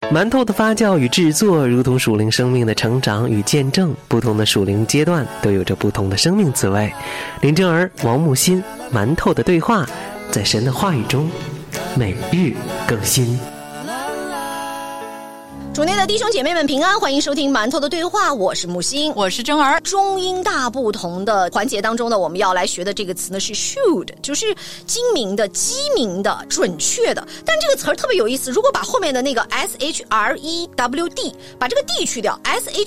馒头的发酵与制作如同属灵生命的成长与见证，不同的属灵阶段都有着不同的生命滋味。林真儿、王木心，馒头的对话，在神的话语中每日更新。 主内的弟兄姐妹们平安，欢迎收听馒头的对话，我是木星， 我是真儿。 中英大不同的环节当中呢，我们要来学的这个词呢是 should， 就是精明的、机明的、准确的。但这个词儿特别有意思，如果把后面的那个 SHREWD 把这个 D 去掉，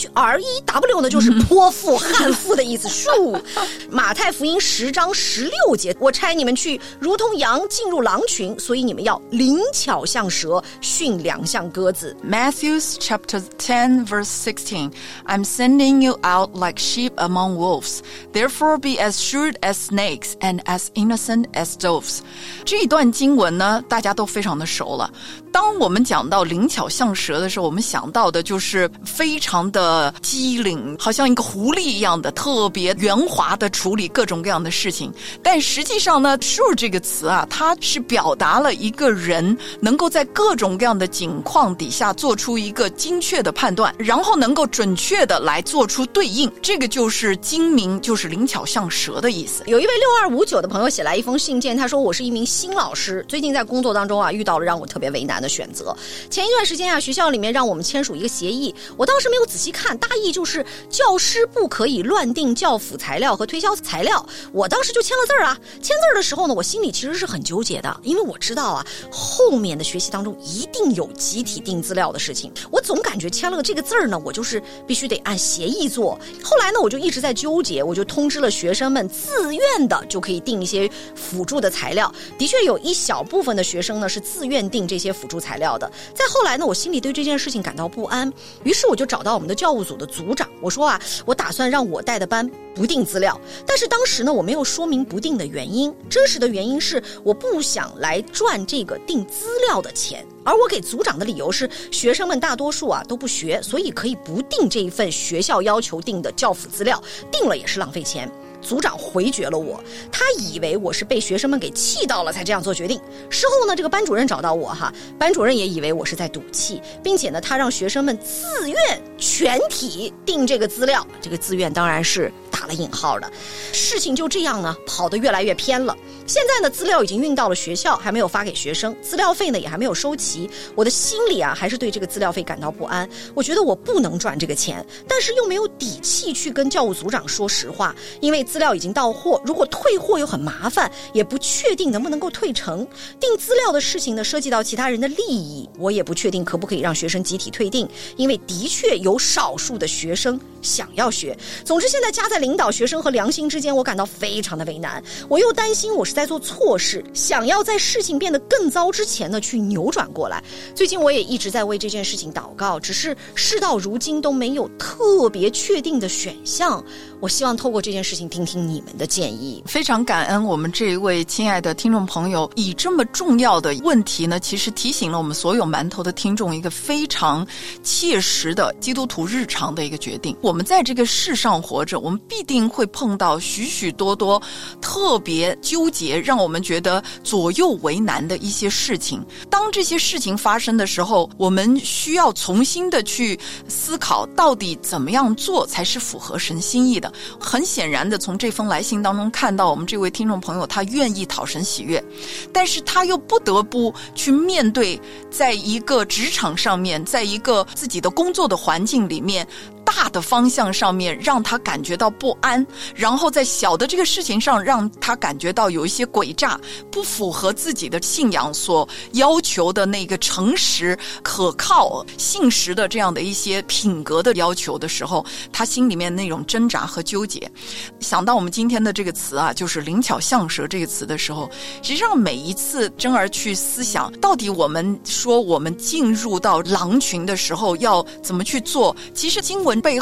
SHREW 呢就是泼妇、悍妇的意思。should 马太福音10章16节，我差你们去如同羊进入狼群，所以你们要灵巧像蛇，驯良像鸽子。 Matthew Chapter 10 verse 16 I'm sending you out like sheep among wolves. Therefore be as shrewd as snakes and as innocent as doves. 这一段经文呢，大家都非常的熟了。当我们讲到灵巧像蛇的时候，我们想到的就是非常的机灵，好像一个狐狸一样的，特别圆滑的处理各种各样的事情。但实际上呢 shrewd 这个词啊，它是表达了一个人能够在各种各样的境况底下做出一个精确的判断，然后能够准确的来做出对应，这个就是精明，就是灵巧像蛇的意思。 有一位6259的朋友写来一封信件，他说我是一名新老师，最近在工作当中啊遇到了让我特别为难的选择。前一段时间啊，学校里面让我们签署一个协议，我当时没有仔细看，大意就是教师不可以乱定教辅材料和推销材料，我当时就签了字啊。签字的时候呢，我心里其实是很纠结的，因为我知道啊，后面的学习当中一定有集体定资料的事情，我总感觉签了这个字儿呢，我就是必须得按协议做。后来呢，我就一直在纠结，我就通知了学生们，自愿的就可以订一些辅助的材料。的确有一小部分的学生呢是自愿订这些辅助材料的。再后来呢，我心里对这件事情感到不安，于是我就找到我们的教务组的组长，我说啊，我打算让我带的班不订资料。但是当时呢，我没有说明不订的原因，真实的原因是我不想来赚这个订资料的钱。而我给组长的理由是，学生们大多数啊都不学，所以可以不订这一份学校要求订的教辅资料，订了也是浪费钱。组长回绝了我，他以为我是被学生们给气到了才这样做决定。事后呢，这个班主任找到我班主任也以为我是在赌气，并且呢，他让学生们自愿全体订这个资料，这个自愿当然是打了引号的。事情就这样呢，跑得越来越偏了。现在呢，资料已经运到了学校，还没有发给学生，资料费呢也还没有收齐。我的心里啊，还是对这个资料费感到不安。我觉得我不能赚这个钱，但是又没有底气去跟教务组长说实话，因为资料已经到货，如果退货又很麻烦，也不确定能不能够退成。订资料的事情呢，涉及到其他人的利益，我也不确定可不可以让学生集体退订，因为的确有少数的学生想要学。总之，现在夹在领导学生和良心之间，我感到非常的为难。我又担心我是在做错事，想要在事情变得更糟之前呢去扭转过来。最近我也一直在为这件事情祷告，只是事到如今都没有特别确定的选项。我希望透过这件事情听听你们的建议。 非常感恩我们这一位亲爱的听众朋友，以这么重要的问题呢，其实提醒了我们所有馒头的听众一个非常切实的基督徒日常的一个决定。我们在这个世上活着，我们必定会碰到许许多多特别纠结，让我们觉得左右为难的一些事情。当这些事情发生的时候，我们需要重新的去思考，到底怎么样做才是符合神心意的。很显然的，从这封来信当中看到，我们这位听众朋友他愿意讨神喜悦，但是他又不得不去面对，在一个职场上面，在一个自己的工作的环境里面，大的方向上面让他感觉到不安，然后在小的这个事情上让他感觉到有一些诡诈，不符合自己的信仰所要求的那个诚实、可靠、信实的这样的一些品格的要求的时候，他心里面那种挣扎和纠结。想到我们今天的这个词啊，就是灵巧像蛇这个词的时候，实际上每一次真儿去思想，到底我们说我们进入到狼群的时候要怎么去做，其实经文背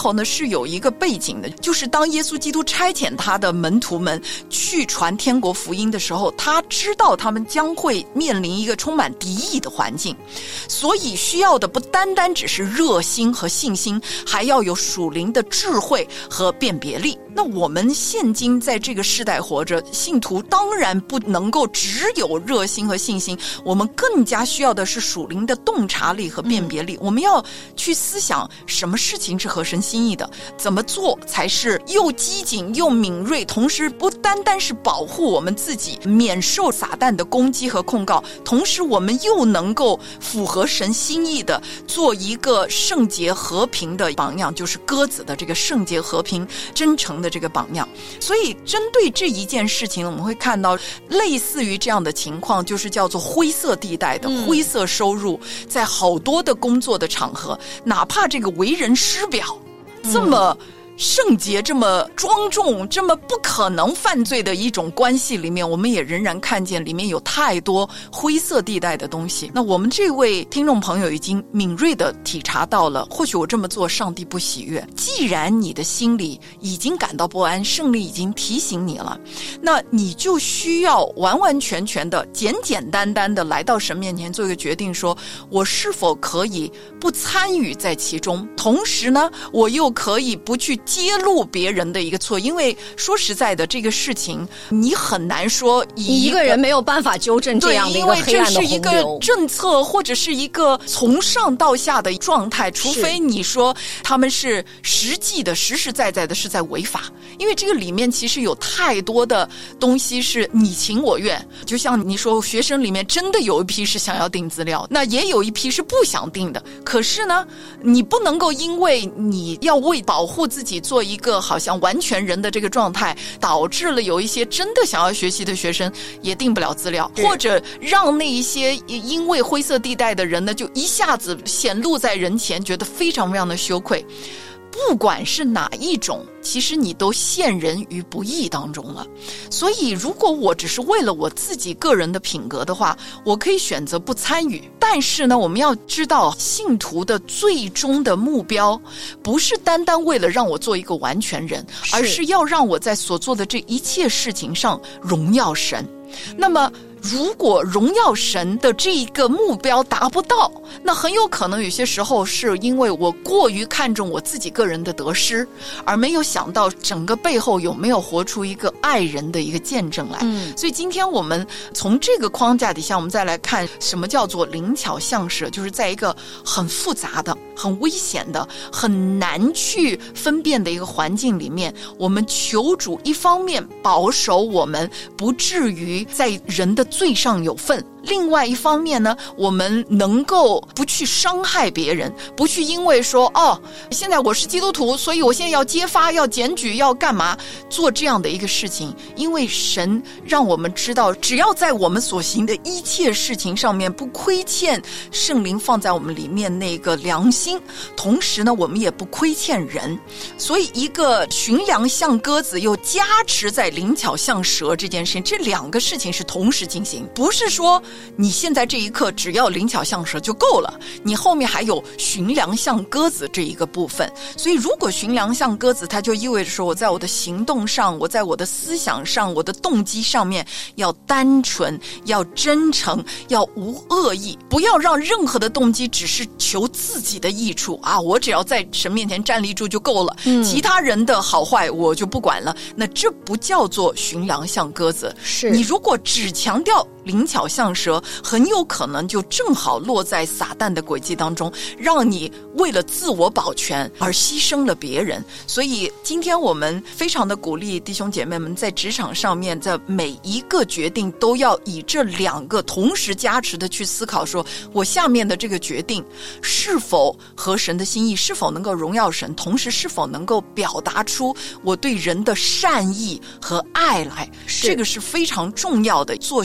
后呢是有一个背景的，就是当耶稣基督差遣他的门徒们去传天国福音的时候，他知道他们将会面临一个充满敌意的环境，所以需要的不单单只是热心和信心，还要有属灵的智慧和辨别力。那我们现今在这个世代活着，信徒当然不能够只有热心和信心，我们更加需要的是属灵的洞察力和辨别力。我们要去思想什么事情是合神心意的，怎么做才是又机警又敏锐，同时不单单是保护我们自己免受撒旦的攻击和控告，同时我们又能够符合神心意的做一个圣洁和平的榜样，就是鸽子的这个圣洁和平真诚的这个榜样。所以针对这一件事情，我们会看到类似于这样的情况，就是叫做灰色地带的灰色收入，在好多的工作的场合，哪怕这个为人师表这么圣洁，这么庄重，这么不可能犯罪的一种关系里面，我们也仍然看见里面有太多灰色地带的东西。那我们这位听众朋友已经敏锐地体察到了，或许我这么做上帝不喜悦。既然你的心里已经感到不安，圣灵已经提醒你了，那你就需要完完全全的简简单单的来到神面前做一个决定，说我是否可以不参与在其中，同时呢我又可以不去揭露别人的一个错。因为说实在的，这个事情你很难说一个人没有办法纠正这样的一个黑暗的洪流， 因为这是一个政策或者是一个从上到下的状态，除非你说他们是实际的实实在在的是在违法。因为这个里面其实有太多的东西是你情我愿，就像你说学生里面真的有一批是想要订资料，那也有一批是不想订的。可是呢你不能够因为你要为保护自己做一个好像完全人的这个状态，导致了有一些真的想要学习的学生也订不了资料，或者让那一些因为灰色地带的人呢就一下子显露在人前，觉得非常非常的羞愧。不管是哪一种，其实你都陷人于不义当中了。所以如果我只是为了我自己个人的品格的话，我可以选择不参与。但是呢，我们要知道信徒的最终的目标不是单单为了让我做一个完全人，而是要让我在所做的这一切事情上荣耀神。那么如果荣耀神的这一个目标达不到，那很有可能有些时候是因为我过于看重我自己个人的得失，而没有想到整个背后有没有活出一个爱人的一个见证来。所以今天我们从这个框架底下，我们再来看什么叫做灵巧像蛇，就是在一个很复杂的、很危险的、很难去分辨的一个环境里面，我们求主一方面保守我们不至于在人的罪上有份，另外一方面呢，我们能够不去伤害别人，不去因为说现在我是基督徒，所以我现在要揭发、要检举、要干嘛做这样的一个事情。因为神让我们知道，只要在我们所行的一切事情上面不亏欠圣灵放在我们里面那个良心，同时呢我们也不亏欠人。所以一个驯良像鸽子又加持在灵巧像蛇这件事情，这两个事情是同时进行，不是说你现在这一刻只要灵巧像蛇就够了，你后面还有驯良像鸽子这一个部分。所以如果驯良像鸽子，它就意味着说我在我的行动上，我在我的思想上，我的动机上面要单纯，要真诚，要无恶意，不要让任何的动机只是求自己的益处我只要在神面前站立住就够了，其他人的好坏我就不管了。那这不叫做驯良像鸽子。 是你如果只强调灵巧像蛇，很有可能就正好落在撒旦的轨迹当中，让你为了自我保全而牺牲了别人。所以今天我们非常的鼓励弟兄姐妹们在职场上面，在每一个决定都要以这两个同时加持的去思考，说我下面的这个决定是否合神的心意，是否能够荣耀神，同时是否能够表达出我对人的善意和爱来。这个是非常重要的做选择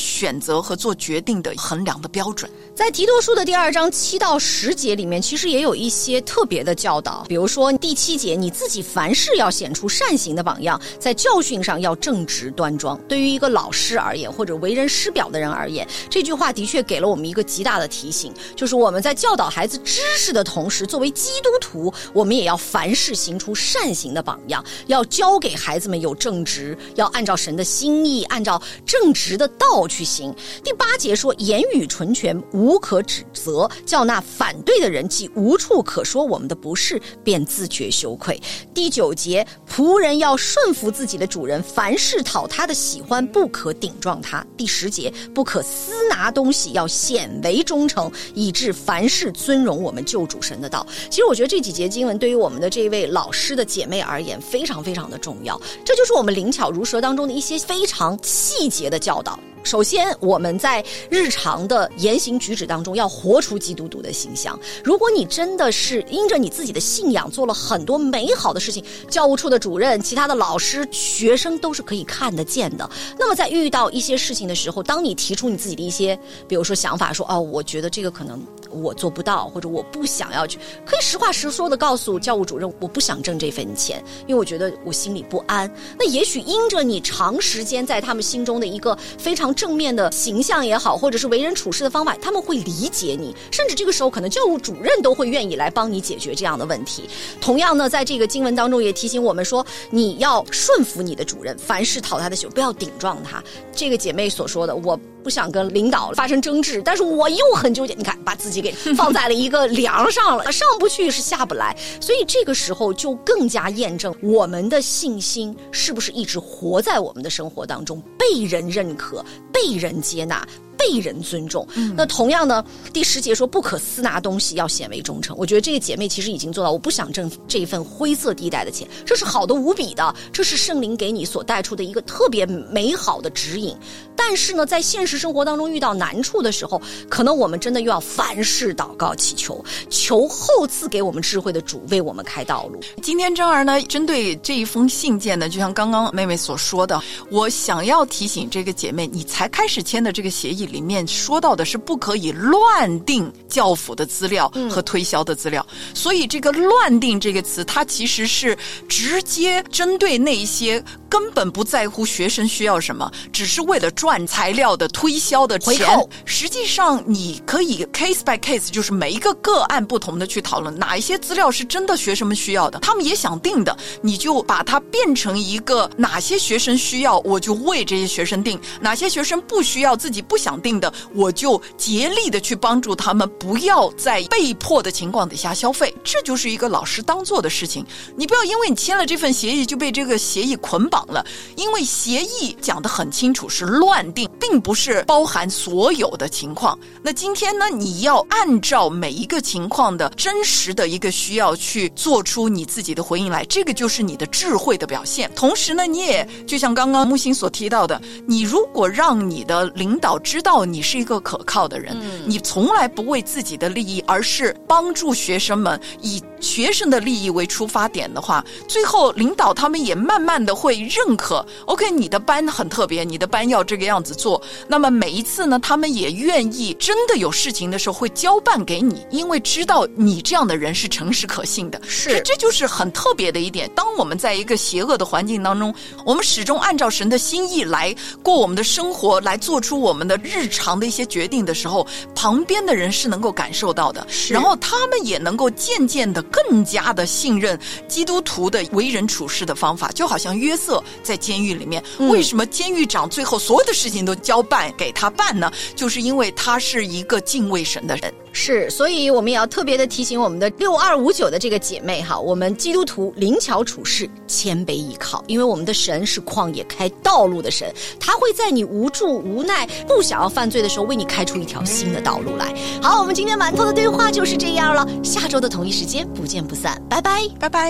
择和做决定的衡量的标准。 在提多书的第2章7到10节里面，其实也有一些特别的教导，比如说第7节，你自己凡事要显出善行的榜样，在教训上要正直端庄。对于一个老师而言，或者为人师表的人而言，这句话的确给了我们一个极大的提醒，就是我们在教导孩子知识的同时，作为基督徒，我们也要凡事行出善行的榜样，要教给孩子们有正直，要按照神的心意，按照正直的道去行。第8节说，言语纯全，无可指责，叫那反对的人既无处可说我们的不是，便自觉羞愧。第9节，仆人要顺服自己的主人，凡事讨他的喜欢，不可顶撞他。第10节，不可私拿东西，要显为忠诚，以致凡事尊荣我们救主神的道。其实我觉得这几节经文对于我们的这位老师的姐妹而言非常非常的重要，这就是我们灵巧如蛇当中的一些非常细节的教导。首先，我们在日常的言行举止当中要活出基督徒的形象。如果你真的是因着你自己的信仰做了很多美好的事情，教务处的主任、其他的老师、学生都是可以看得见的。那么在遇到一些事情的时候，当你提出你自己的一些，比如说想法，说我觉得这个可能我做不到，或者我不想要去，可以实话实说的告诉教务主任，我不想挣这份钱，因为我觉得我心里不安。那也许因着你长时间在他们心中的一个非常正面的形象也好，或者是为人处事的方法，他们会理解你，甚至这个时候可能教务主任都会愿意来帮你解决这样的问题。同样呢，在这个经文当中也提醒我们说，你要顺服你的主任，凡事讨他的喜欢，不要顶撞他。这个姐妹所说的，我不想跟领导发生争执，但是我又很纠结，你看把自己给放在了一个梁上了，上不去是下不来。所以这个时候就更加验证我们的信心是不是一直活在我们的生活当中，被人认可，被人接纳，被人尊重。那同样呢，第10节说不可私拿东西，要显为忠诚。我觉得这个姐妹其实已经做到，我不想挣这一份灰色地带的钱，这是好的无比的，这是圣灵给你所带出的一个特别美好的指引。但是呢，在现实生活当中遇到难处的时候，可能我们真的又要凡事祷告祈求，求后赐给我们智慧的主为我们开道路。 今天珍儿呢，针对这一封信件呢，就像刚刚妹妹所说的，我想要提醒这个姐妹，你才开始签的这个协议里面说到的是不可以乱定教辅的资料和推销的资料，所以这个乱定这个词，它其实是直接针对那一些根本不在乎学生需要什么，只是为了赚材料的推销的钱。实际上你可以 case by case， 就是每一个个案不同的去讨论哪一些资料是真的学生们需要的，他们也想定的，你就把它变成一个哪些学生需要我就为这些学生定，哪些学生不需要自己不想定的我就竭力的去帮助他们，不要在被迫的情况底下消费。这就是一个老师当做的事情。你不要因为你签了这份协议就被这个协议捆绑了，因为协议讲得很清楚是乱定，并不是包含所有的情况。那今天呢，你要按照每一个情况的真实的一个需要去做出你自己的回应来，这个就是你的智慧的表现。同时呢，你也就像刚刚木星所提到的，你如果让你的领导知道你是一个可靠的人，你从来不为自己的利益，而是帮助学生们，以学生的利益为出发点的话，最后领导他们也慢慢的会认可 OK， 你的班很特别，你的班要这个样子做。那么每一次呢，他们也愿意真的有事情的时候会交办给你，因为知道你这样的人是诚实可信的。 是， 这就是很特别的一点。当我们在一个邪恶的环境当中，我们始终按照神的心意来过我们的生活，来做出我们的日常的一些决定的时候，旁边的人是能够感受到的，然后他们也能够渐渐的更加的信任基督徒的为人处事的方法。就好像约瑟在监狱里面，为什么监狱长最后所有的事情都交办给他办呢？就是因为他是一个敬畏神的人。 是，所以我们也要特别的提醒我们的6259的这个姐妹哈，我们基督徒灵巧处事，谦卑依靠，因为我们的神是旷野开道路的神，他会在你无助无奈不想要犯罪的时候为你开出一条新的道路来。好，我们今天馒头的对话就是这样了，下周的同一时间不见不散，拜拜拜拜。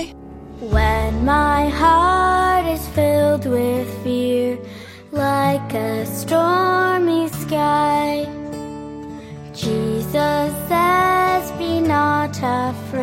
When my heart is filled with fear, like a stormy sky, Jesus says, be not afraid.